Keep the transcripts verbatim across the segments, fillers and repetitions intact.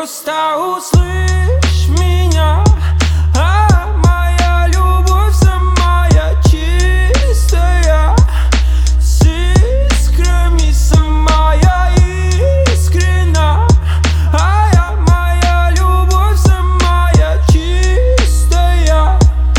Просто услышь меня, а моя любовь самая чистая, с искрами самая искренна. А я, моя любовь самая чистая,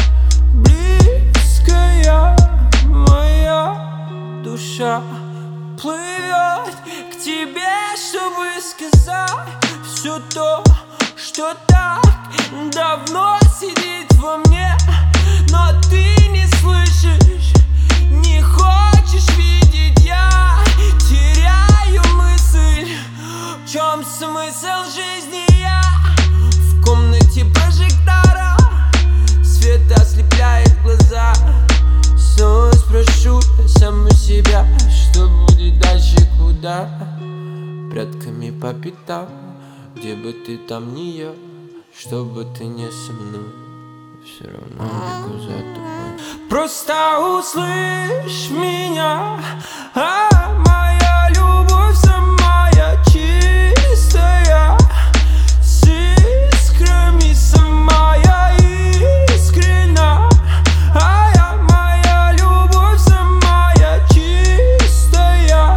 близкая, моя душа плывет к тебе, чтобы сказать все то, что так давно сидит во мне. Но ты не слышишь, не хочешь видеть. Я теряю мысль, в чем смысл жизни. Я в комнате прожектора, свет ослепляет глаза. Снова спрошу я саму себя, что будет дальше, куда? Прядками по пятам, где бы ты там ни я, что бы ты не со мной, все равно бегу за тобой. Просто услышь меня, а моя любовь самая чистая, с искрами самая искренна. А я, моя любовь самая чистая,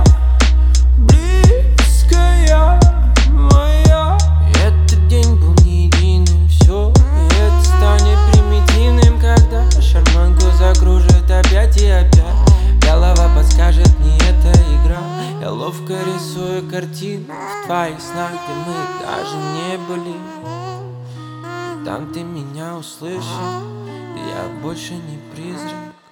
близкая, моя. Этот день был не единым, все это станет примитивным, когда шарманку закружит опять и опять. Голова подскажет, не эта игра. Я ловко рисую картину в твоих снах, где мы даже не были. И там ты меня услышишь, и я больше не призрак.